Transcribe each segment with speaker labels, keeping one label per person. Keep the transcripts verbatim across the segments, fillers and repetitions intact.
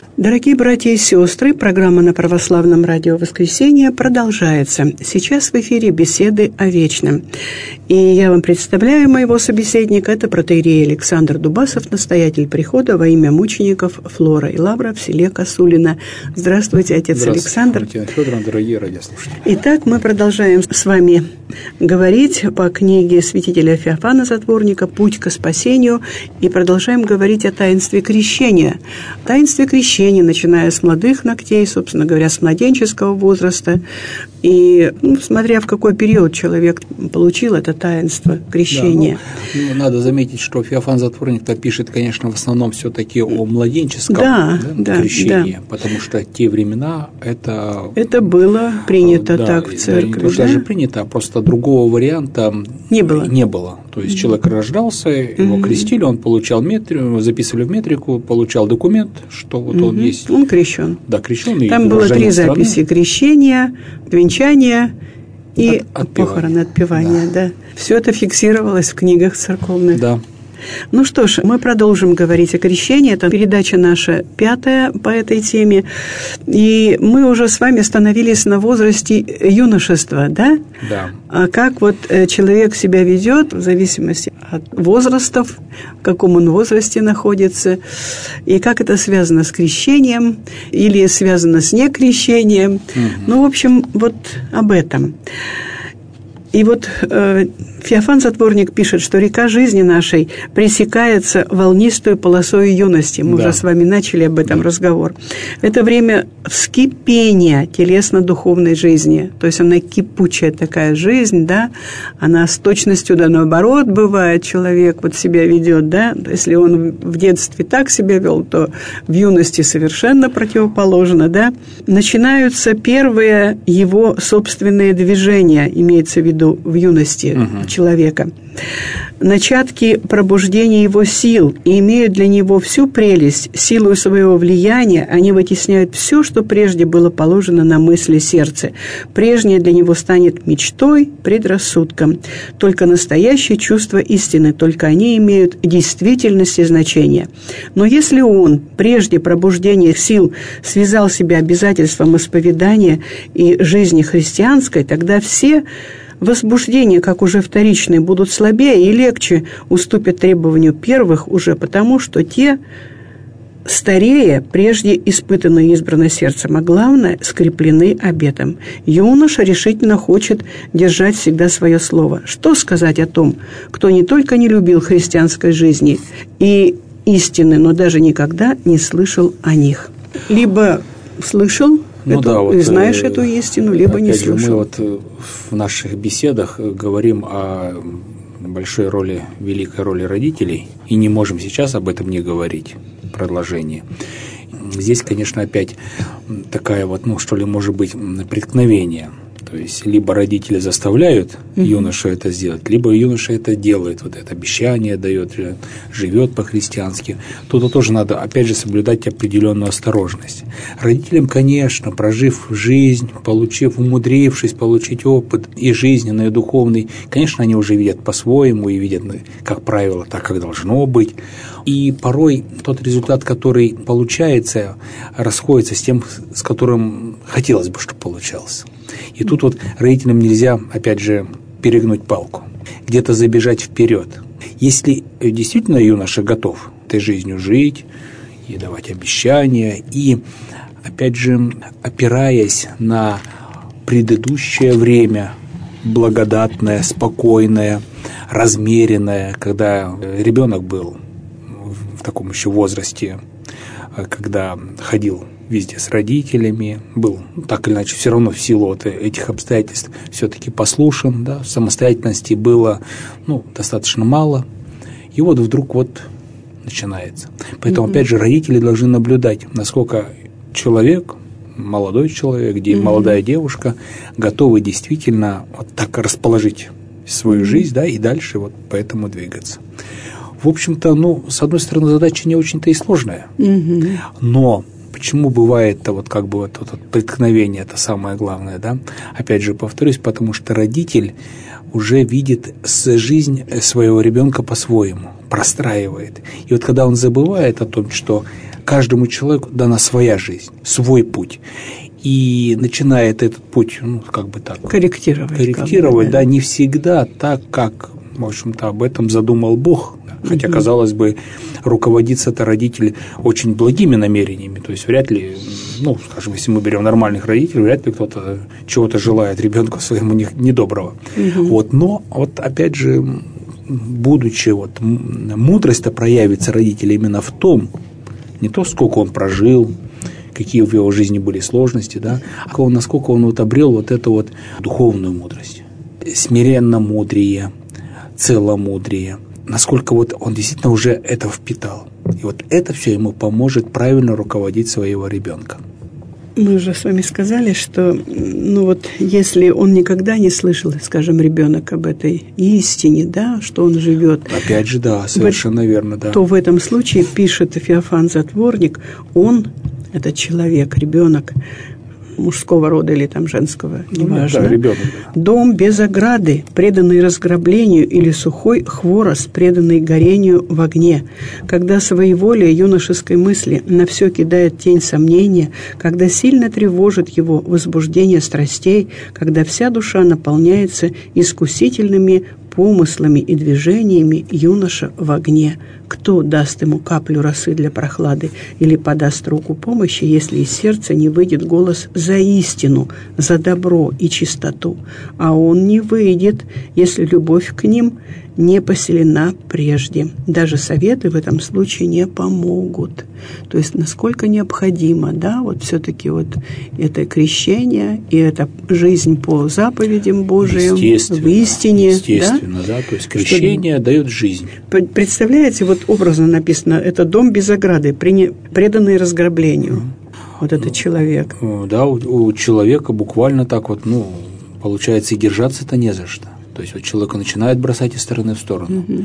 Speaker 1: Дорогие братья и сестры, программа на Православном радио «Воскресенье» продолжается. Сейчас в эфире беседы о вечном. И я вам представляю моего собеседника. Это протоиерей Александр Дубасов, настоятель прихода во имя мучеников Флора и Лавра в селе Косулино. Здравствуйте, отец
Speaker 2: Здравствуйте,
Speaker 1: Александр.
Speaker 2: Здравствуйте, Федоровна, дорогие радиослушатели.
Speaker 1: Итак, мы продолжаем с вами говорить по книге святителя Феофана Затворника «Путь к спасению» и продолжаем говорить о таинстве крещения. Таинстве крещения, начиная с молодых ногтей, собственно говоря, с младенческого возраста. И ну, смотря в какой период человек получил это таинство крещения.
Speaker 2: Да, ну, надо заметить, что Феофан Затворник-то пишет, конечно, в основном все-таки о младенческом
Speaker 1: да,
Speaker 2: да,
Speaker 1: да,
Speaker 2: крещении,
Speaker 1: да.
Speaker 2: потому что те времена это…
Speaker 1: Это было принято
Speaker 2: да,
Speaker 1: так в церкви.
Speaker 2: Да, не
Speaker 1: да?
Speaker 2: даже принято, а просто другого варианта не было. Не было. То есть mm-hmm. человек рождался, его mm-hmm. крестили, он получал метрику, его записывали в метрику, получал документ, что вот mm-hmm. он есть.
Speaker 1: Он крещен.
Speaker 2: Да, крещен.
Speaker 1: Там было три записи: крещения, венчания и
Speaker 2: От,
Speaker 1: похороны, отпевания. Да. Да. Все это фиксировалось в книгах церковных.
Speaker 2: Да.
Speaker 1: Ну что ж, мы продолжим говорить о крещении. Это передача наша пятая по этой теме. И мы уже с вами остановились на возрасте юношества, да?
Speaker 2: Да.
Speaker 1: А как вот человек себя ведет в зависимости от возрастов, в каком он возрасте находится, и как это связано с крещением или связано с некрещением. Угу. Ну, в общем, вот об этом. И вот э, Феофан Затворник пишет, что река жизни нашей пресекается волнистую полосой юности. Мы да. уже с вами начали об этом да. разговор. Это время вскипения телесно-духовной жизни. То есть она кипучая такая жизнь, да, она с точностью, да, наоборот бывает, человек вот себя ведет, да. Если он в детстве так себя вел, то в юности совершенно противоположно, да. Начинаются первые его собственные движения, имеется в виду в юности угу. человека. Начатки пробуждения его сил и имеют для него всю прелесть, силу своего влияния, они вытесняют все, что прежде было положено на мысли сердца. Прежнее для него станет мечтой, предрассудком. Только настоящие чувства истины, только они имеют действительность и значение. Но если он прежде пробуждения сил связал себя обязательством исповедания и жизни христианской, тогда все возбуждения, как уже вторичные, будут слабее и легче уступят требованию первых уже потому, что те старее, прежде испытаны и избраны сердцем, а главное, скреплены обетом. Юноша решительно хочет держать всегда свое слово. Что сказать о том, кто не только не любил христианской жизни и истины, но даже никогда не слышал о них? Либо слышал,
Speaker 2: Ну,
Speaker 1: эту,
Speaker 2: да, вот,
Speaker 1: знаешь эту истину, либо не слышал.
Speaker 2: Же мы вот в наших беседах говорим о большой роли, великой роли родителей, и не можем сейчас об этом не говорить, продолжение. Здесь, конечно, опять такая вот, ну, что ли, может быть, преткновение. То есть, либо родители заставляют mm-hmm. юношу это сделать, либо юноша это делает, вот это обещание дает, живет по-христиански. Тут тоже надо, опять же, соблюдать определенную осторожность. Родителям, конечно, прожив жизнь, получив, умудрившись получить опыт и жизненный, и духовный, конечно, они уже видят по-своему и видят, как правило, так, как должно быть. И порой тот результат, который получается, расходится с тем, с которым хотелось бы, чтобы получался. И тут вот родителям нельзя, опять же, перегнуть палку, где-то забежать вперед. Если действительно юноша готов этой жизнью жить и давать обещания, и, опять же, опираясь на предыдущее время, благодатное, спокойное, размеренное, когда ребенок был в таком еще возрасте, когда ходил везде с родителями, был так или иначе все равно в силу вот этих обстоятельств все-таки послушен, да, самостоятельности было, ну, достаточно мало, и вот вдруг вот начинается. Поэтому, mm-hmm. опять же, родители должны наблюдать, насколько человек, молодой человек, mm-hmm. молодая девушка готовы действительно вот так расположить свою mm-hmm. жизнь, да, и дальше вот по этому двигаться. В общем-то, ну, с одной стороны, задача не очень-то и сложная, mm-hmm. но почему бывает-то вот как бы вот, вот, вот преткновение, это самое главное, да? Опять же, повторюсь, потому что родитель уже видит жизнь своего ребенка по-своему, простраивает. И вот когда он забывает о том, что каждому человеку дана своя жизнь, свой путь. И начинает этот путь, ну, как бы так...
Speaker 1: Корректировать.
Speaker 2: Корректировать,
Speaker 1: как бы, да.
Speaker 2: да, не всегда так, как, в общем-то, об этом задумал Бог. Хотя, угу. казалось бы, руководится-то родители очень благими намерениями. То есть, вряд ли, ну, скажем, если мы берем нормальных родителей, вряд ли кто-то чего-то желает ребенку своему недоброго. Угу. Вот, но, вот, опять же, будучи, вот, мудрость-то проявится родителя именно в том, не то, сколько он прожил, какие в его жизни были сложности, да, а насколько он вот обрел вот эту вот духовную мудрость, смиренно-мудрее, целомудрие, насколько вот он действительно уже это впитал. И вот это все ему поможет правильно руководить своего ребенка.
Speaker 1: Мы уже с вами сказали, что, ну вот, если он никогда не слышал, скажем, ребенок об этой истине, да, что он живет.
Speaker 2: Опять же, да, совершенно
Speaker 1: в,
Speaker 2: верно, да.
Speaker 1: То в этом случае, пишет Феофан Затворник, он, этот человек, ребенок, мужского рода или там женского, неважно.
Speaker 2: Да, ребенок.
Speaker 1: Дом без ограды, преданный разграблению, или сухой хворост, преданный горению в огне. Когда своеволие юношеской мысли на все кидает тень сомнения, когда сильно тревожит его возбуждение страстей, когда вся душа наполняется искусительными помыслами и движениями, юноша в огне. Кто даст ему каплю росы для прохлады или подаст руку помощи, если из сердца не выйдет голос за истину, за добро и чистоту? А он не выйдет, если любовь к ним не поселена прежде. Даже советы в этом случае не помогут. То есть, насколько необходимо, да, вот все-таки вот это крещение и это жизнь по заповедям Божиим, в истине.
Speaker 2: Естественно, да, да, то есть крещение что дает жизнь.
Speaker 1: Представляете, вот образно написано, это дом без ограды, преданный разграблению. Mm-hmm. Вот это человек.
Speaker 2: Да, у, у человека буквально так вот, ну, получается, и держаться-то не за что. То есть вот человек начинает бросать из стороны в сторону. Mm-hmm.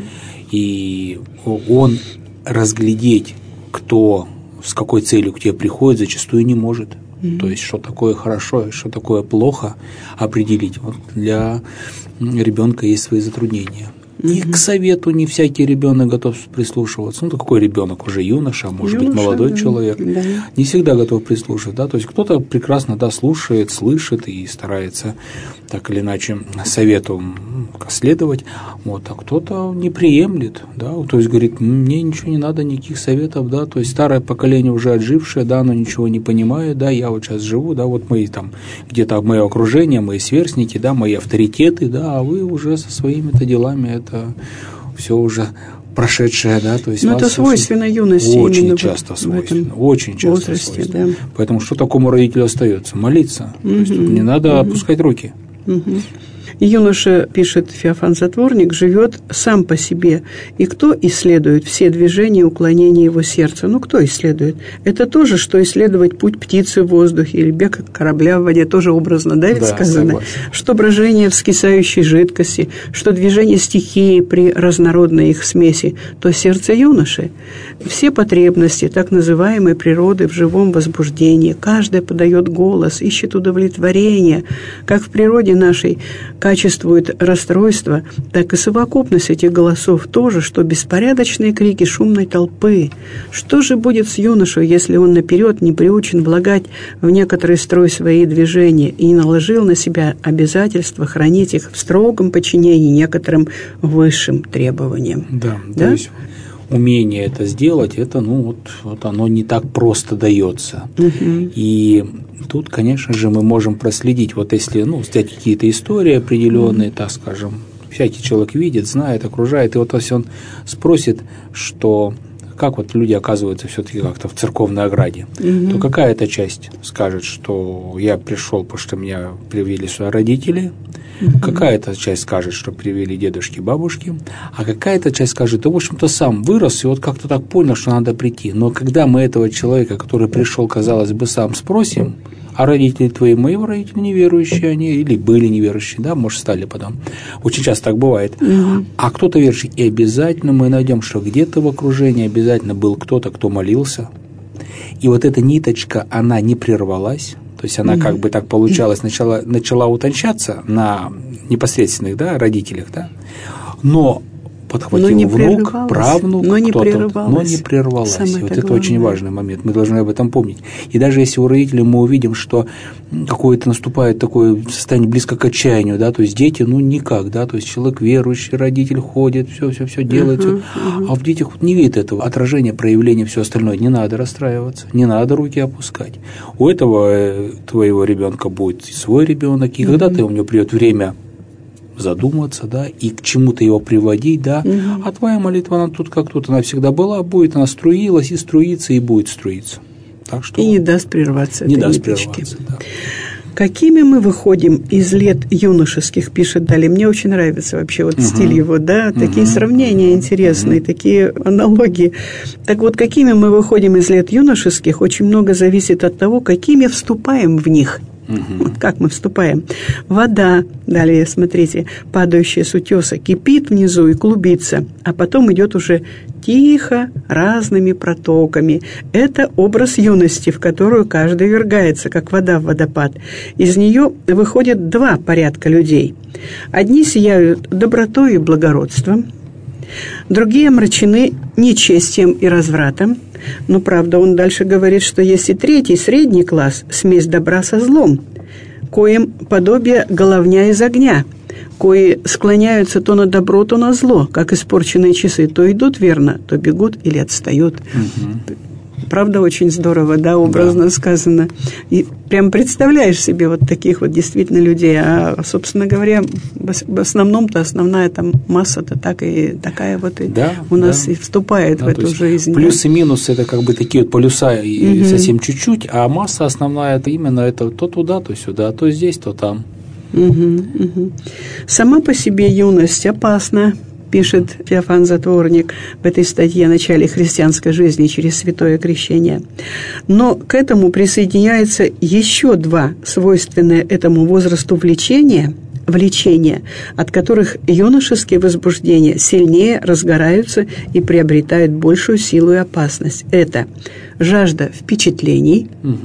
Speaker 2: И он разглядеть, кто с какой целью к тебе приходит, зачастую не может. Mm-hmm. То есть что такое хорошо, что такое плохо определить. Вот для ребенка есть свои затруднения. Mm-hmm. И к совету не всякий ребенок готов прислушиваться. Ну, то какой ребенок уже юноша, может юноша, быть, молодой да, человек. Да. Не всегда готов прислушиваться. Да? То есть кто-то прекрасно да, слушает, слышит и старается так или иначе совету следовать, вот, а кто-то не приемлет, да, то есть говорит, мне ничего не надо, никаких советов, да, то есть старое поколение уже отжившее, да, оно ничего не понимает, да, я вот сейчас живу, да, вот мы там где-то мое окружение, мои сверстники, да, мои авторитеты, да, а вы уже со своими-то делами, это все уже прошедшее, да, то есть...
Speaker 1: Но это свойственно очень, юности.
Speaker 2: Очень часто свойственно, очень часто
Speaker 1: возрасте,
Speaker 2: свойственно.
Speaker 1: Да.
Speaker 2: Поэтому что такому родителю остается? Молиться. Угу. То есть тут не надо угу. опускать руки.
Speaker 1: Угу. Юноша, пишет Феофан Затворник, живет сам по себе. И кто исследует все движения и уклонения его сердца? Ну, кто исследует? Это то же, что исследовать путь птицы в воздухе или бег корабля в воде, тоже образно, да, ведь да, сказано? Согласен. Что брожение вскисающей жидкости, что движение стихии при разнородной их смеси, то сердце юноши. Все потребности так называемой природы в живом возбуждении, каждая подает голос, ищет удовлетворение, как в природе нашей качествует расстройство, так и совокупность этих голосов тоже, что беспорядочные крики шумной толпы. Что же будет с юношей, если он наперед не приучен влагать в некоторый строй свои движения и не наложил на себя обязательства хранить их в строгом подчинении некоторым высшим требованиям?
Speaker 2: Да, да? То есть умение это сделать, это, ну, вот, вот оно не так просто дается. Угу. И тут, конечно же, мы можем проследить, вот если, ну, взять какие-то истории определенные, так скажем, всякий человек видит, знает, окружает, и вот если он спросит, что как вот люди оказываются все-таки как-то в церковной ограде, угу. то какая-то часть скажет, что я пришел, потому что меня привели сюда родители, угу. какая-то часть скажет, что привели дедушки, бабушки, а какая-то часть скажет, да, в общем-то, сам вырос и вот как-то так понял, что надо прийти. Но когда мы этого человека, который пришел, казалось бы, сам спросим, а родители твои, мои родители неверующие они, или были неверующие, да, может, стали потом. Очень часто так бывает. Угу. А кто-то верующий, и обязательно мы найдем, что где-то в окружении обязательно был кто-то, кто молился. И вот эта ниточка, она не прервалась, то есть она угу. как бы так получалось, начала, начала утончаться на непосредственных, да, родителях, да, но подхватил внук, правнук,
Speaker 1: но не
Speaker 2: кто-то, но не прервалась.
Speaker 1: Самое
Speaker 2: вот это
Speaker 1: главное.
Speaker 2: Очень важный момент, мы должны об этом помнить. И даже если у родителей мы увидим, что какое-то наступает такое состояние близко к отчаянию, да, то есть дети, ну, никак, да, то есть человек верующий, родитель ходит, все-все-все делает, uh-huh, uh-huh. а в детях не видит этого отражения, проявления, все остальное. Не надо расстраиваться, не надо руки опускать. У этого твоего ребенка будет свой ребенок, и uh-huh. когда-то у него придет время задуматься, да, и к чему-то его приводить, да, угу. а твоя молитва, она тут как тут, она всегда была, будет, она струилась и струится, и будет струиться. Так что
Speaker 1: и не даст прерваться
Speaker 2: не
Speaker 1: этой
Speaker 2: даст
Speaker 1: ниточки.
Speaker 2: Прерваться, да.
Speaker 1: Какими мы выходим из лет юношеских, пишет далее. Мне очень нравится вообще вот угу. стиль его, да, такие угу. сравнения интересные, угу. такие аналогии. Так вот, какими мы выходим из лет юношеских, очень много зависит от того, какими вступаем в них. Угу. Вот как мы вступаем. Вода, далее, смотрите, падающая с утеса, кипит внизу и клубится, а потом идет уже тихо, разными протоками. Это образ юности, в которую каждый ввергается, как вода в водопад. Из нее выходят два порядка людей. Одни сияют добротой и благородством, другие омрачены нечестием и развратом. Но, правда, он дальше говорит, что есть и третий, средний класс, смесь добра со злом, коим подобие головня из огня, кои склоняются то на добро, то на зло, как испорченные часы, то идут верно, то бегут или отстают. Угу. Правда, очень здорово, да, образно да. сказано. И прям представляешь себе вот таких вот действительно людей. А, собственно говоря, в основном-то основная там масса-то так и такая вот и да, у нас да. и вступает да, в эту жизнь.
Speaker 2: Плюсы и минусы – это как бы такие вот полюса и угу. совсем чуть-чуть, а масса основная – это именно это то туда, то сюда, то здесь, то там.
Speaker 1: Угу, угу. Сама по себе юность опасна. Пишет Феофан Затворник в этой статье о начале христианской жизни через святое крещение. Но к этому присоединяется еще два свойственные этому возрасту влечения, влечения, от которых юношеские возбуждения сильнее разгораются и приобретают большую силу и опасность. Это жажда впечатлений угу.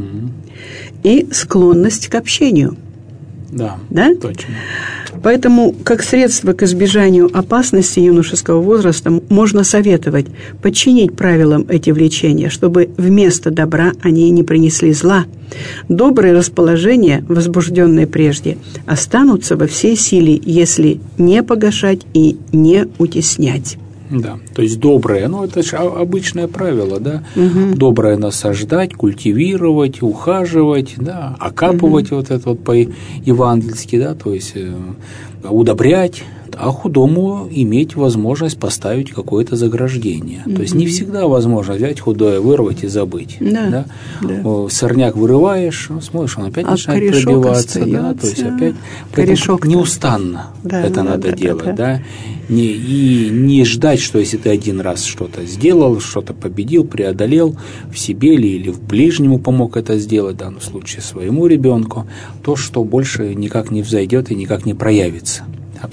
Speaker 1: и склонность к общению.
Speaker 2: Да,
Speaker 1: да,
Speaker 2: точно.
Speaker 1: Поэтому, как средство к избежанию опасности юношеского возраста, можно советовать подчинить правилам эти влечения, чтобы вместо добра они не принесли зла. Добрые расположения, возбужденные прежде, останутся во всей силе, если не погашать и не утеснять.
Speaker 2: Да, то есть доброе, ну это же обычное правило, да, угу. доброе насаждать, культивировать, ухаживать, да, окапывать угу. вот это вот по-евангельски, да, то есть э, удобрять, а худому иметь возможность поставить какое-то заграждение. Mm-hmm. То есть не всегда возможно взять худое, вырвать и забыть. Да, да? Да. Сорняк вырываешь, смотришь, он опять а начинает пробиваться. Да, то есть опять корешок неустанно да, это да, надо да, делать. Да, да. Да? Не, и не ждать, что если ты один раз что-то сделал, что-то победил, преодолел в себе ли или в ближнему помог это сделать, в данном случае своему ребенку, то, что больше никак не взойдет и никак не проявится.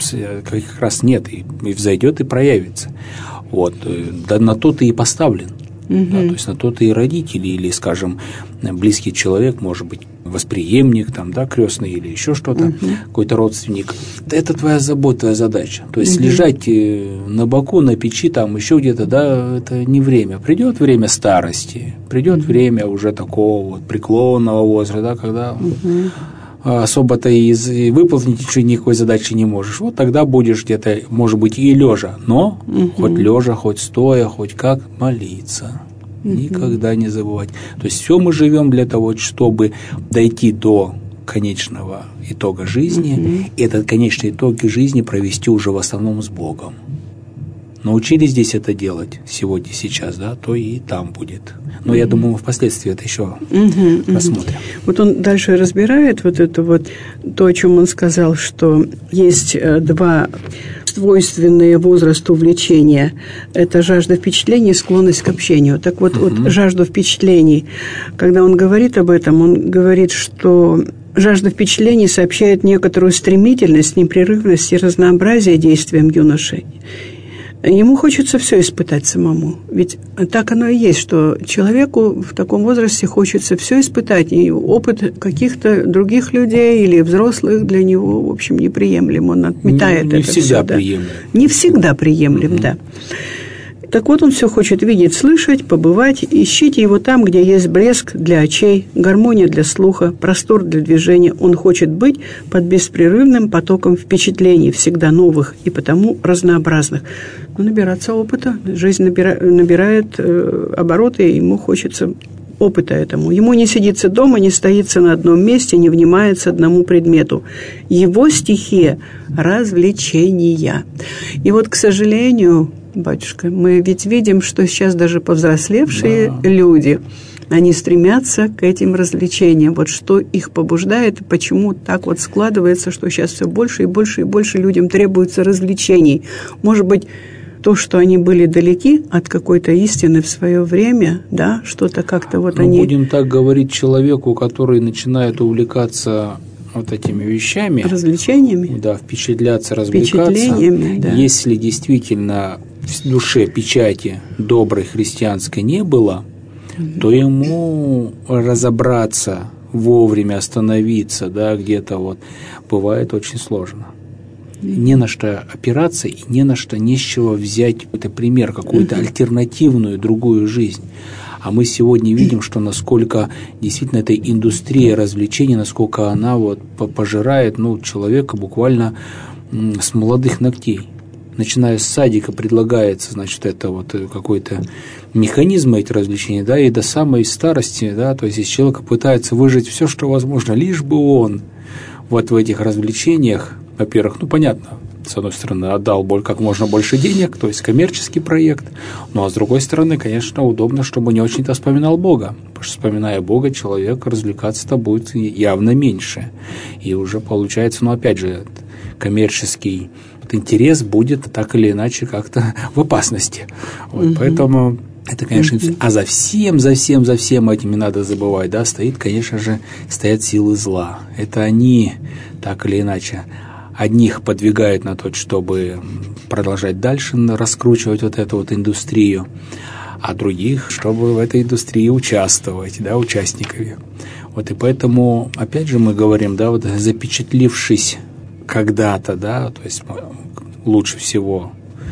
Speaker 2: Как раз нет, и, и взойдет, и проявится. Вот. Да, на то ты и поставлен. Угу. Да, то есть на то ты и родители, или, скажем, близкий человек, может быть, восприемник, там, да, крестный или еще что-то, угу. какой-то родственник. Это твоя забота, твоя задача. То есть угу. лежать на боку, на печи, там еще где-то, да, это не время. Придет время старости, придет угу. время уже такого вот преклонного возраста, да, когда угу. особо-то и выполнить еще никакой задачи не можешь. Вот тогда будешь где-то, может быть, и лежа, но угу. хоть лежа, хоть стоя, хоть как молиться. Угу. Никогда не забывать. То есть все мы живем для того, чтобы дойти до конечного итога жизни, угу. и этот конечный итог жизни провести уже в основном с Богом. Научились здесь это делать сегодня, сейчас, да, то и там будет. Но mm-hmm. я думаю, мы впоследствии это еще mm-hmm. рассмотрим.
Speaker 1: Вот он дальше разбирает вот это вот, то, о чем он сказал, что есть два свойственные возрасту влечения. Это жажда впечатлений и склонность к общению. Так вот, mm-hmm. вот жажду впечатлений, когда он говорит об этом, он говорит, что жажда впечатлений сообщает некоторую стремительность, непрерывность и разнообразие действиям юноши. Ему хочется все испытать самому. Ведь так оно и есть, что человеку в таком возрасте хочется все испытать. И опыт каких-то других людей или взрослых для него, в общем, неприемлем. Он отметает
Speaker 2: не, не
Speaker 1: это
Speaker 2: всегда
Speaker 1: все. Да.
Speaker 2: Приемлем.
Speaker 1: Не всегда приемлем, угу. да. Так вот, он все хочет видеть, слышать, побывать. Ищите его там, где есть блеск для очей, гармония для слуха, простор для движения. Он хочет быть под беспрерывным потоком впечатлений, всегда новых и потому разнообразных. Но набираться опыта. Жизнь набира, набирает э, обороты, и ему хочется опыта этому. Ему не сидится дома, не стоится на одном месте, не внимается одному предмету. Его стихия – развлечения. И вот, к сожалению, батюшка, мы ведь видим, что сейчас даже повзрослевшие да. люди, они стремятся к этим развлечениям. Вот что их побуждает, и почему так вот складывается, что сейчас все больше и больше и больше людям требуется развлечений. Может быть, то, что они были далеки от какой-то истины в свое время, да, что-то как-то вот
Speaker 2: Но
Speaker 1: они...
Speaker 2: будем так говорить человеку, который начинает увлекаться вот этими вещами.
Speaker 1: Развлечениями?
Speaker 2: Да, впечатляться, развлекаться.
Speaker 1: Впечатлениями, да.
Speaker 2: Если действительно в душе печати доброй христианской не было, mm-hmm. то ему разобраться, вовремя остановиться, да, где-то вот, бывает очень сложно. Не на что опираться и не на что, не с чего взять это пример, какую-то mm-hmm. альтернативную, другую жизнь. А мы сегодня видим, что насколько действительно эта индустрия развлечений, насколько она вот пожирает ну, человека буквально с молодых ногтей. Начиная с садика предлагается, значит, это вот какой-то механизм этих развлечений, да, и до самой старости, да, то есть из человека пытается выжать все, что возможно, лишь бы он вот в этих развлечениях, во-первых, ну, понятно, с одной стороны, отдал как можно больше денег, то есть коммерческий проект, ну, а с другой стороны, конечно, удобно, чтобы не очень-то вспоминал Бога, потому что, вспоминая Бога, человек развлекаться-то будет явно меньше, и уже получается, ну, опять же, коммерческий интерес будет так или иначе как-то в опасности, вот, mm-hmm. поэтому... Это, конечно, mm-hmm. а за всем, за всем, за всем этим не надо забывать, да, стоит, конечно же, стоят силы зла. Это они, так или иначе, одних подвигают на то, чтобы продолжать дальше раскручивать вот эту вот индустрию, а других, чтобы в этой индустрии участвовать, да, участниками. Вот и поэтому, опять же, мы говорим, да, вот запечатлившись когда-то, да, то есть лучше всего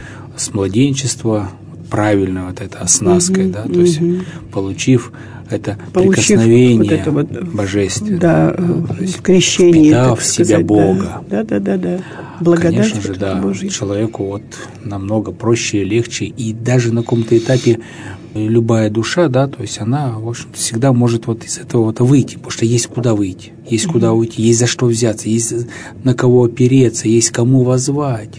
Speaker 2: с младенчества, правильно вот это оснасткой, угу, да, то угу. есть получив это получив прикосновение вот это вот, божественное,
Speaker 1: да, да, то есть крещение,
Speaker 2: впитав в себя
Speaker 1: сказать,
Speaker 2: Бога.
Speaker 1: Да, да, да, да. Благодать,
Speaker 2: конечно же, да, Божьей. Человеку вот намного проще, легче, и даже на каком-то этапе любая душа, да, то есть она, в общем, всегда может вот из этого вот выйти, потому что есть куда выйти, есть угу. куда уйти, есть за что взяться, есть на кого опереться, есть кому воззвать.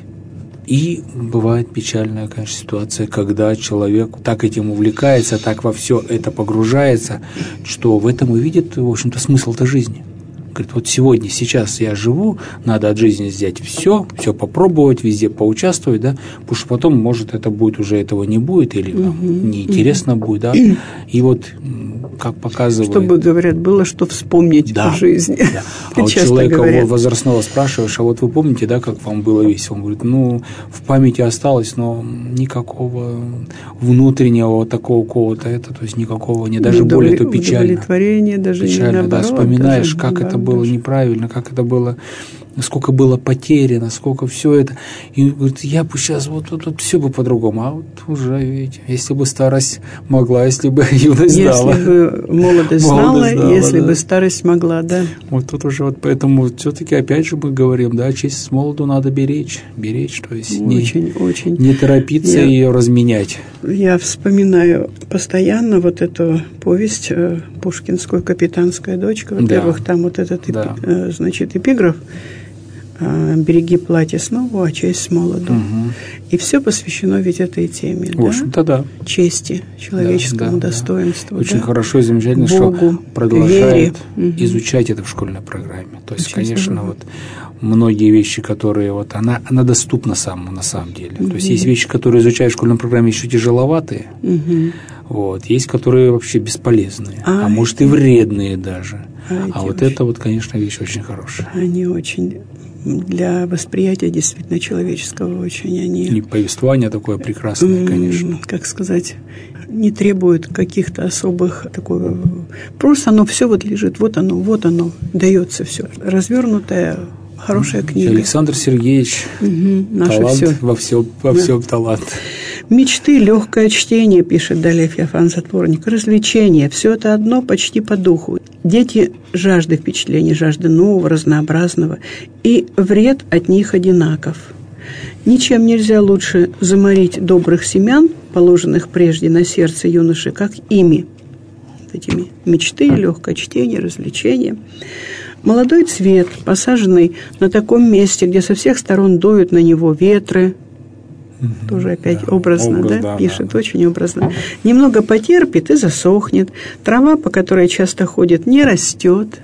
Speaker 2: И бывает печальная, конечно, ситуация, когда человек так этим увлекается, так во все это погружается, что в этом и видит, в общем-то, смысл-то жизни. Говорит, вот сегодня, сейчас я живу, надо от жизни взять все, все попробовать, везде поучаствовать, да, потому что потом, может, это будет, уже этого не будет, или там, uh-huh, неинтересно uh-huh. будет, да. И вот, как показывает...
Speaker 1: Чтобы, говорят, было что вспомнить
Speaker 2: да,
Speaker 1: в жизни.
Speaker 2: Да. А у человека говорят. Возрастного спрашиваешь, а вот вы помните, да, как вам было весело? Он говорит, ну, в памяти осталось, но никакого внутреннего такого какого-то, это, то есть никакого, не даже более, то печально.
Speaker 1: Удовлетворение, даже
Speaker 2: печально,
Speaker 1: не наоборот.
Speaker 2: Да, вспоминаешь,
Speaker 1: даже,
Speaker 2: как
Speaker 1: да,
Speaker 2: это было неправильно, как это было, сколько было потеряно, сколько все это. И говорит, я бы сейчас вот, вот, вот все бы по-другому, а вот уже, видите, если бы старость могла, если бы юность
Speaker 1: если
Speaker 2: знала.
Speaker 1: Если бы молодость знала, знала если да. бы старость могла, да.
Speaker 2: Вот тут уже вот поэтому все-таки опять же мы говорим, да, честь с молоду надо беречь, беречь, то есть
Speaker 1: очень,
Speaker 2: не,
Speaker 1: очень.
Speaker 2: не торопиться я, ее разменять.
Speaker 1: Я вспоминаю постоянно вот эту повесть пушкинскую «Капитанская дочка». Во-первых, да. там вот этот, да. эпи, значит, эпиграф «Береги платье снова, а честь с молоду». Угу. И все посвящено ведь этой теме.
Speaker 2: В общем-то, да.
Speaker 1: Чести, человеческому да, да, достоинству.
Speaker 2: Да. Очень
Speaker 1: да.
Speaker 2: хорошо и замечательно, Богу, что продолжает вере. изучать это в школьной программе. То есть, Очень конечно, здорово. вот многие вещи, которые вот она, она доступна самому на самом деле. Угу. То есть есть вещи, которые изучают в школьной программе еще тяжеловатые, угу. вот, есть, которые вообще бесполезные, а, а может и вредные даже. А, а вот очень, это вот, конечно, вещь очень хорошая.
Speaker 1: Они очень для восприятия действительно человеческого очень они...
Speaker 2: И повествование такое прекрасное, конечно.
Speaker 1: Как сказать, не требует каких-то особых такого... Просто оно все вот лежит, вот оно, вот оно, дается все. Развернутая, хорошая книга.
Speaker 2: Александр Сергеевич, угу, талант все. во всем, во да. всем талант.
Speaker 1: Мечты, легкое чтение, пишет далее Феофан Затворник, развлечения, все это одно почти по духу. Дети жажды впечатлений, жажды нового, разнообразного, и вред от них одинаков. Ничем нельзя лучше заморить добрых семян, положенных прежде на сердце юноши, как ими, этими мечты, легкое чтение, развлечения. Молодой цвет, посаженный на таком месте, где со всех сторон дуют на него ветры, Mm-hmm. тоже опять да, образно, образ, да, да, пишет, да. очень образно. Немного потерпит и засохнет. Трава, по которой часто ходит, не растет.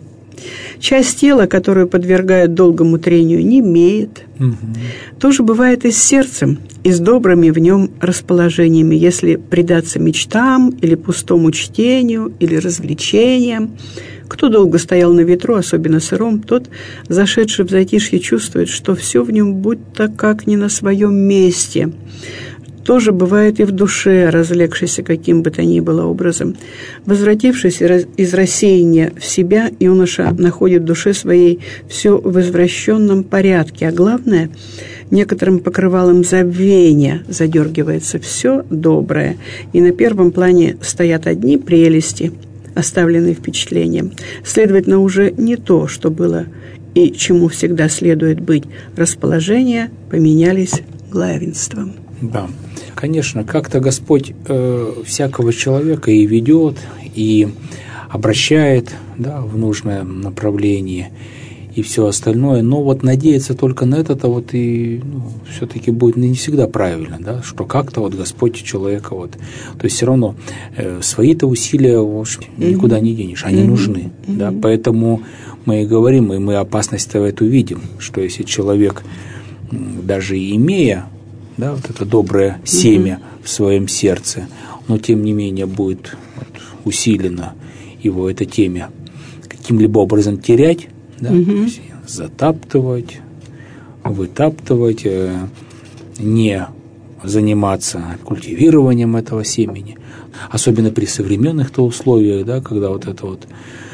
Speaker 1: Часть тела, которую подвергают долгому трению, не имеет. Mm-hmm. Тоже бывает и с сердцем, и с добрыми в нем расположениями, если предаться мечтам или пустому чтению, или развлечениям. Кто долго стоял на ветру, особенно сыром, тот, зашедший в затишье, чувствует, что все в нем будто как не на своем месте. Тоже бывает и в душе, разлегшейся каким бы то ни было образом. Возвратившись из рассеяния в себя, юноша находит в душе своей все в извращенном порядке, а главное, некоторым покрывалом забвения задергивается все доброе, и на первом плане стоят одни прелести, оставленные впечатлением. Следовательно, уже не то, что было и чему всегда следует быть. Расположения поменялись главенством.
Speaker 2: Да, конечно, как-то Господь э, всякого человека и ведет, и обращает, да, в нужное направление, и все остальное, но вот надеяться только на это-то вот и ну, все-таки будет не всегда правильно, да, что как-то вот Господь человека вот, то есть все равно э, свои-то усилия в общем, никуда не денешь, они mm-hmm. нужны, mm-hmm. да, поэтому мы и говорим, и мы опасность-то в эту видим, что если человек, даже имея, да, вот это доброе семя mm-hmm. в своем сердце, но тем не менее будет вот, усиленно его это темя каким-либо образом терять, да, угу. затаптывать, вытаптывать, не заниматься культивированием этого семени, особенно при современных-то условиях, да, когда вот это вот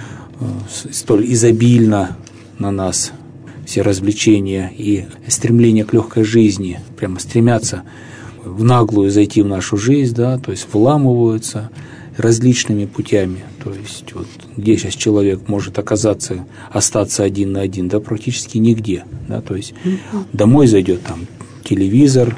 Speaker 2: столь изобильно на нас все развлечения и стремление к легкой жизни, прямо стремятся в наглую зайти в нашу жизнь, да, то есть вламываются различными путями, то есть вот где сейчас человек может оказаться, остаться один на один, да практически нигде, да, то есть mm-hmm. домой зайдет там телевизор,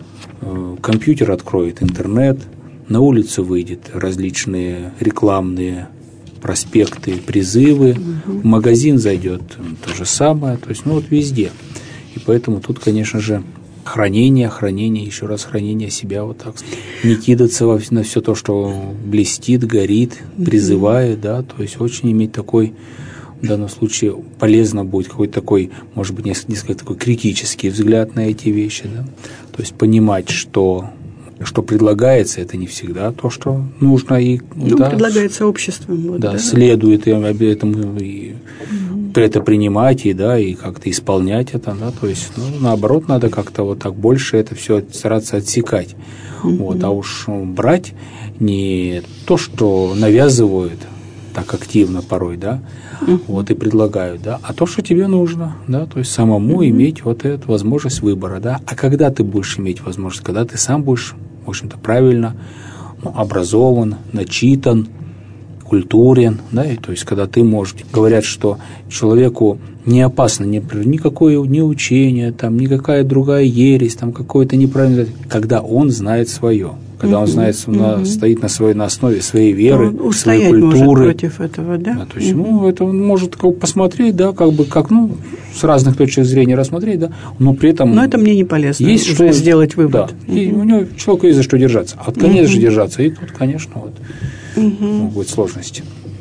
Speaker 2: э, компьютер откроет интернет, на улицу выйдет различные рекламные проспекты, призывы, mm-hmm. в магазин зайдет то же самое, то есть ну вот везде, и поэтому тут, конечно же, хранение, хранение, еще раз хранение себя вот так. Не кидаться во, на все то, что блестит, горит, призывает, да, то есть очень иметь такой, в данном случае, полезно будет какой-то такой, может быть, несколько, несколько такой критический взгляд на эти вещи, да, то есть понимать, что, что предлагается, это не всегда то, что нужно, и
Speaker 1: ну,
Speaker 2: да,
Speaker 1: предлагается обществом. Вот,
Speaker 2: да,
Speaker 1: да,
Speaker 2: следует этому и это принимать и, да, и как-то исполнять это, да, то есть, ну, наоборот, надо как-то вот так больше это все стараться отсекать, mm-hmm. вот, а уж брать не то, что навязывают так активно порой, да, mm-hmm. вот, и предлагают, да, а то, что тебе нужно, да, то есть самому mm-hmm. иметь вот эту возможность выбора, да, а когда ты будешь иметь возможность, когда ты сам будешь, в общем-то, правильно, ну, образован, начитан, культурен, да, и, то есть, когда ты можешь, говорят, что человеку не опасно ни, никакое ни учение, там, никакая другая ересь, там, какое-то неправильное, когда он знает свое, когда mm-hmm. он знает, mm-hmm. на, стоит на, своей, на основе своей веры,
Speaker 1: он
Speaker 2: своей культуры.
Speaker 1: Может против этого, да?
Speaker 2: да то есть, mm-hmm. ну, это он может как, посмотреть, да, как бы, как, ну, с разных точек зрения рассмотреть, да, но при этом...
Speaker 1: Но это мне не полезно,
Speaker 2: есть что
Speaker 1: сделать вывод.
Speaker 2: Да, mm-hmm. и у него человеку есть за что держаться, а от конец mm-hmm. же держаться, и тут, конечно, вот, угу. могут быть сложности.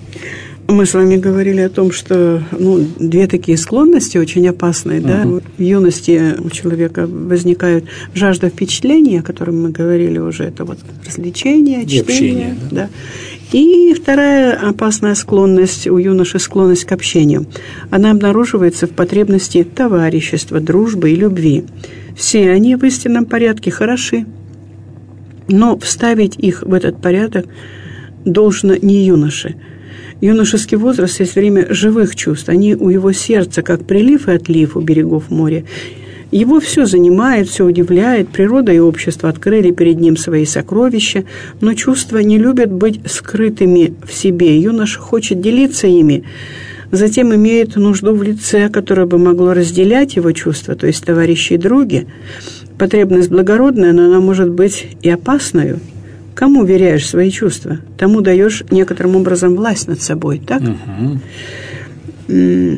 Speaker 2: Мы
Speaker 1: с вами говорили о том, что ну, две такие склонности очень опасные. Угу. Да? В юности у человека возникает жажда впечатления, о котором мы говорили уже, это вот развлечение, чтение. Общение, да. Да. И вторая опасная склонность у юноши – склонность к общению. Она обнаруживается в потребности товарищества, дружбы и любви. Все они в истинном порядке хороши, но вставить их в этот порядок должно не юноше. Юношеский возраст – есть время живых чувств. Они у его сердца, как прилив и отлив у берегов моря. Его все занимает, все удивляет. Природа и общество открыли перед ним свои сокровища, но чувства не любят быть скрытыми в себе. Юноша хочет делиться ими, затем имеет нужду в лице, которое бы могло разделять его чувства, то есть товарищи и други. Потребность благородная, но она может быть и опасною. Кому веряешь свои чувства? Тому даешь некоторым образом власть над собой, так? Угу.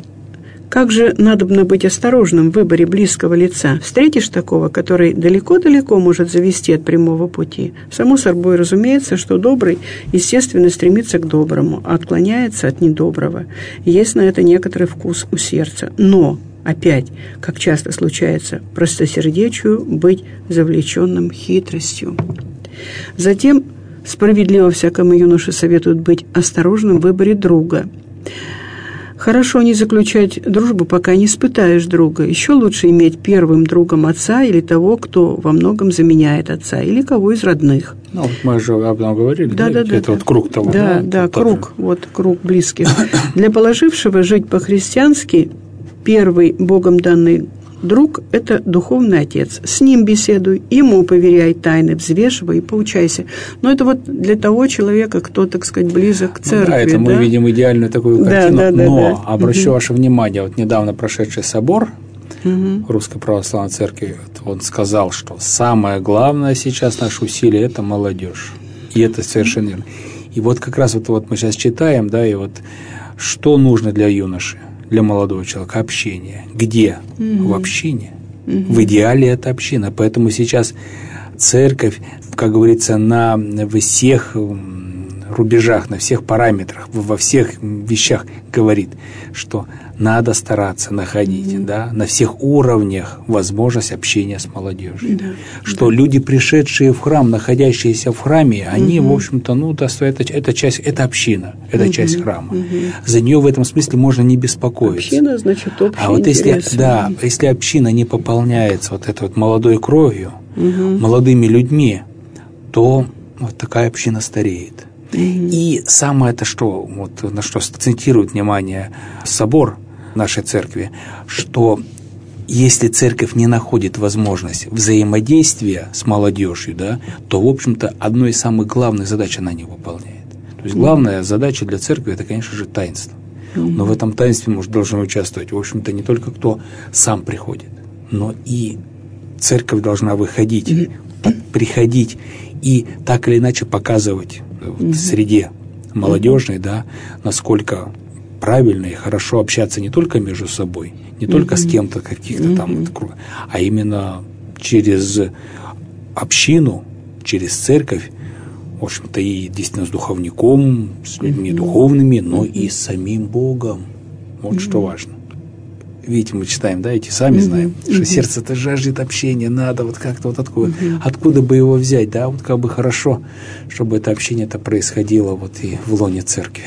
Speaker 1: Как же надобно быть осторожным в выборе близкого лица? Встретишь такого, который далеко-далеко может завести от прямого пути? Само собой разумеется, что добрый, естественно, стремится к доброму, а отклоняется от недоброго. Есть на это некоторый вкус у сердца. Но, опять, как часто случается, простосердечию быть завлеченным хитростью. Затем справедливо всякому юноше советуют быть осторожным в выборе друга. Хорошо не заключать дружбу, пока не испытаешь друга. Еще лучше иметь первым другом отца или того, кто во многом заменяет отца, или кого из родных.
Speaker 2: Ну, вот мы же об этом говорили, да?
Speaker 1: Да,
Speaker 2: Это
Speaker 1: да,
Speaker 2: вот
Speaker 1: да.
Speaker 2: круг того.
Speaker 1: Да, да, да круг, вот круг близких. Для положившего жить по-христиански первый Богом данный друг – это духовный отец. С ним беседуй, ему поверяй тайны, взвешивай и поучайся. Но это вот для того человека, кто, так сказать, близок к церкви.
Speaker 2: Да, это
Speaker 1: да?
Speaker 2: мы видим идеальную такую картину.
Speaker 1: Да, да, да,
Speaker 2: но
Speaker 1: да.
Speaker 2: обращу
Speaker 1: угу.
Speaker 2: ваше внимание, вот недавно прошедший собор
Speaker 1: угу.
Speaker 2: Русской Православной Церкви, он сказал, что самое главное сейчас наше усилие – это молодежь. И это совершенно верно. И вот как раз вот, вот мы сейчас читаем, да, и вот что нужно для юноши, для молодого человека? Общение. Где? Угу. В общине. Угу. В идеале это община. Поэтому сейчас церковь, как говорится, на всех рубежах, на всех параметрах, во всех вещах говорит, что надо стараться находить, mm-hmm. да, на всех уровнях возможность общения с молодежью. Да, что да. люди, пришедшие в храм, находящиеся в храме, они, mm-hmm. в общем-то, ну, это, это часть, это община, это mm-hmm. часть храма. Mm-hmm. За нее в этом смысле можно не беспокоиться.
Speaker 1: Община, значит, общий
Speaker 2: А вот если,
Speaker 1: интерес.
Speaker 2: да, если община не пополняется вот этой вот молодой кровью, mm-hmm. молодыми людьми, то вот такая община стареет. Mm-hmm. И самое это что, вот на что акцентирует внимание собор нашей церкви, что если церковь не находит возможность взаимодействия с молодежью, да, то, в общем-то, одной из самых главных задач она не выполняет. То есть главная mm-hmm. задача для церкви – это, конечно же, таинство. Mm-hmm. Но в этом таинстве может, должен участвовать, в общем-то, не только кто сам приходит, но и церковь должна выходить, mm-hmm. приходить и так или иначе показывать mm-hmm. в среде молодежной, mm-hmm. да, насколько правильно и хорошо общаться не только между собой, не mm-hmm. только с кем-то каких-то mm-hmm. там, а именно через общину, через церковь, в общем-то, и действительно с духовником, с людьми mm-hmm. духовными, но mm-hmm. и с самим Богом. Вот mm-hmm. что важно. Видите, мы читаем, да, эти сами mm-hmm. знаем, что mm-hmm. сердце-то жаждет общения, надо вот как-то вот откуда, mm-hmm. откуда бы его взять, да, вот как бы хорошо, чтобы это общение-то происходило вот и в лоне церкви.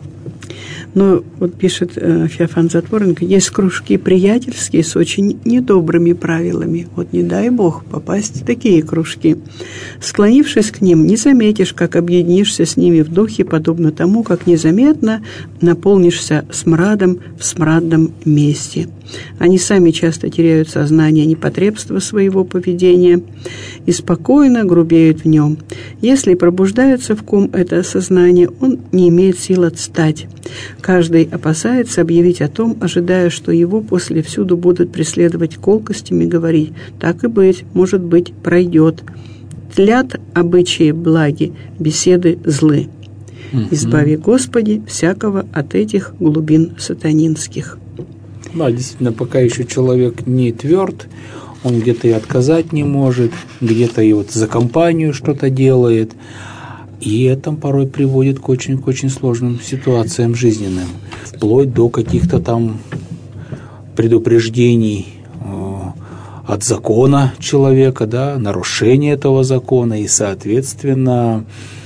Speaker 1: Но вот пишет э, Феофан Затворенко, есть кружки приятельские с очень недобрыми правилами. Вот не дай Бог попасть в такие кружки. Склонившись к ним, не заметишь, как объединишься с ними в духе, подобно тому, как незаметно наполнишься смрадом в смрадном месте. Они сами часто теряют сознание непотребства своего поведения и спокойно грубеют в нем. Если пробуждается в ком это осознание, он не имеет сил отстать. Каждый опасается объявить о том, ожидая, что его после всюду будут преследовать колкостями, говорить: так и быть, может быть, пройдет. Тлят обычаи благи, беседы злы. Избави, Господи, всякого от этих глубин сатанинских.
Speaker 2: Да, действительно, пока еще человек не тверд, он где-то и отказать не может, где-то и вот за компанию что-то делает. И это порой приводит к очень, к очень сложным ситуациям жизненным, вплоть до каких-то там предупреждений э, от закона человека, да, нарушения этого закона и, соответственно,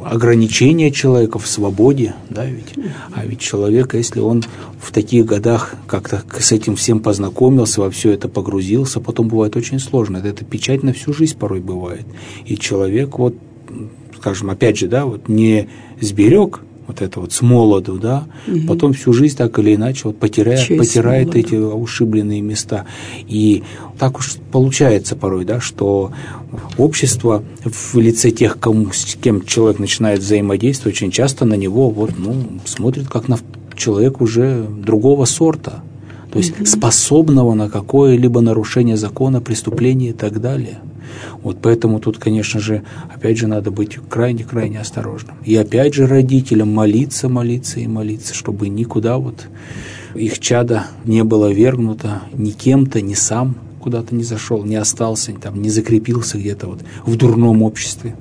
Speaker 2: ограничение человека в свободе, да, ведь, а ведь человек, если он в таких годах как-то с этим всем познакомился, во все это погрузился, потом бывает очень сложно, это, это печать на всю жизнь порой бывает, и человек вот, скажем, опять же, да, вот не сберег вот это вот с молоду, да, угу. потом всю жизнь так или иначе вот потеряет, потирает эти ушибленные места. И так уж получается порой, да, что общество в лице тех, кому, с кем человек начинает взаимодействовать, очень часто на него вот, ну, смотрит как на человека уже другого сорта, то есть угу. способного на какое-либо нарушение закона, преступление и так далее. Вот поэтому тут, конечно же, опять же, надо быть крайне-крайне осторожным. И опять же родителям молиться, молиться и молиться, чтобы никуда вот их чадо не было вергнуто ни кем-то, ни сам куда-то не зашел, не остался, там, не закрепился где-то вот в дурном обществе.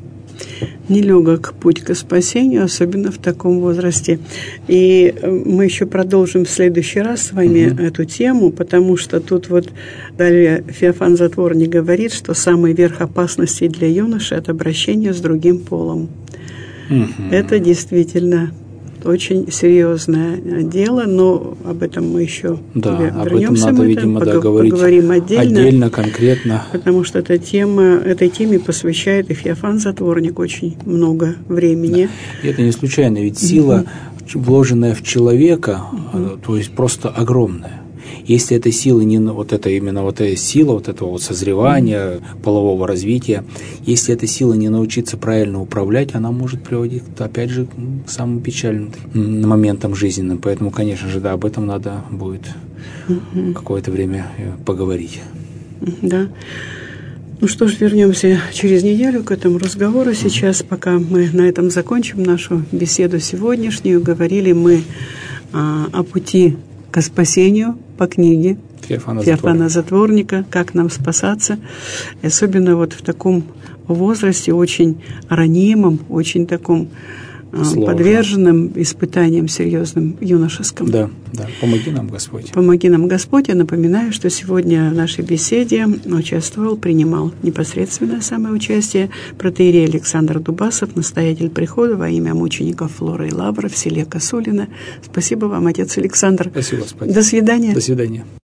Speaker 1: Нелегок путь к спасению, особенно в таком возрасте. И мы еще продолжим в следующий раз с вами mm-hmm. эту тему, потому что тут вот далее Феофан Затворник говорит, что самый верх опасности для юноши – это обращение с другим полом. Mm-hmm. Это действительно очень серьезное дело, но об этом мы еще
Speaker 2: да,
Speaker 1: вернемся.
Speaker 2: Об этом надо,
Speaker 1: мы
Speaker 2: видимо,
Speaker 1: там,
Speaker 2: да, говорить
Speaker 1: поговорим отдельно,
Speaker 2: отдельно, конкретно.
Speaker 1: Потому что эта тема, этой теме посвящает и Феофан Затворник очень много времени.
Speaker 2: Да. И это не случайно, ведь сила, угу. вложенная в человека, угу. то есть просто огромная. Если эта сила не вот это именно вот эта сила вот этого вот созревания, mm-hmm. полового развития, если эта сила не научиться правильно управлять, она может приводить, опять же, к самым печальным моментам жизненным. Поэтому, конечно же, да, об этом надо будет mm-hmm. какое-то время поговорить.
Speaker 1: Да. Ну что ж, вернемся через неделю к этому разговору. Сейчас, пока мы на этом закончим нашу беседу сегодняшнюю, говорили мы а, о пути к спасению по книге
Speaker 2: Феофана,
Speaker 1: Феофана Затворника, как нам спасаться, и особенно вот в таком возрасте, очень ранимом, очень таком Сложно. подверженным испытаниям серьезным юношеским.
Speaker 2: Да, да. Помоги нам, Господь.
Speaker 1: Помоги нам, Господь. Я напоминаю, что сегодня в нашей беседе участвовал, принимал непосредственное самое участие протоиерей Александр Дубасов, настоятель прихода во имя мучеников Флоры и Лавра в селе Косулино. Спасибо вам, отец Александр.
Speaker 2: Спасибо, Господь.
Speaker 1: До свидания.
Speaker 2: До свидания.